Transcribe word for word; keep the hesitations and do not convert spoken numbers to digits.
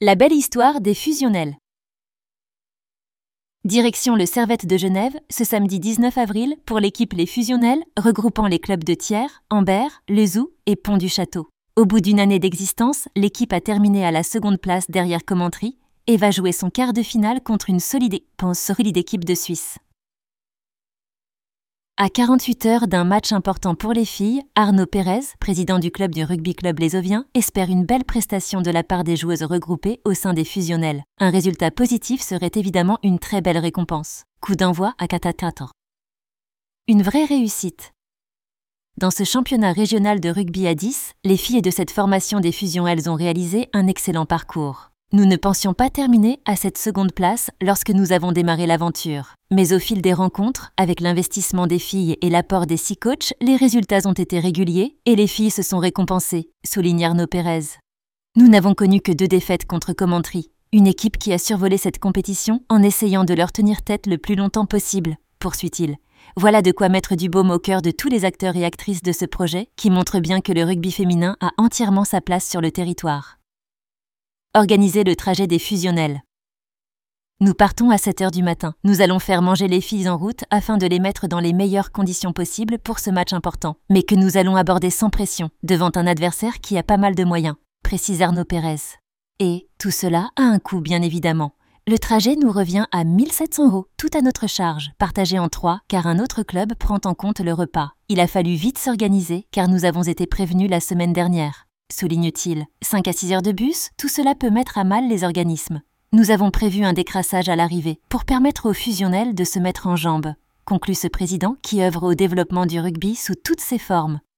La belle histoire des fusionnels. Direction le Servette de Genève, ce samedi dix-neuf avril, pour l'équipe Les Fusionnels, regroupant les clubs de Thiers, Ambert, Lezoux et Pont-du-Château. Au bout d'une année d'existence, l'équipe a terminé à la seconde place derrière Commentry et va jouer son quart de finale contre une solide, solide équipe de Suisse. À quarante-huit heures d'un match important pour les filles, Arnaud Pérez, président du club du rugby club lézovien, espère une belle prestation de la part des joueuses regroupées au sein des fusionnels. Un résultat positif serait évidemment une très belle récompense. Coup d'envoi à quatre. Une vraie réussite. Dans ce championnat régional de rugby à dix, les filles de cette formation des fusionnels ont réalisé un excellent parcours. Nous ne pensions pas terminer à cette seconde place lorsque nous avons démarré l'aventure. Mais au fil des rencontres, avec l'investissement des filles et l'apport des six coachs, les résultats ont été réguliers et les filles se sont récompensées, souligne Arnaud Pérez. Nous n'avons connu que deux défaites contre Commentry, une équipe qui a survolé cette compétition en essayant de leur tenir tête le plus longtemps possible, poursuit-il. Voilà de quoi mettre du baume au cœur de tous les acteurs et actrices de ce projet qui montre bien que le rugby féminin a entièrement sa place sur le territoire. Organiser le trajet des fusionnels. Nous partons à sept heures du matin. Nous allons faire manger les filles en route afin de les mettre dans les meilleures conditions possibles pour ce match important, mais que nous allons aborder sans pression, devant un adversaire qui a pas mal de moyens, précise Arnaud Pérez. Et tout cela a un coût bien évidemment. Le trajet nous revient à mille sept cents euros, tout à notre charge, partagé en trois, car un autre club prend en compte le repas. Il a fallu vite s'organiser, car nous avons été prévenus la semaine dernière, souligne-t-il. cinq à six heures de bus, tout cela peut mettre à mal les organismes. Nous avons prévu un décrassage à l'arrivée, pour permettre aux fusionnels de se mettre en jambes, conclut ce président qui œuvre au développement du rugby sous toutes ses formes.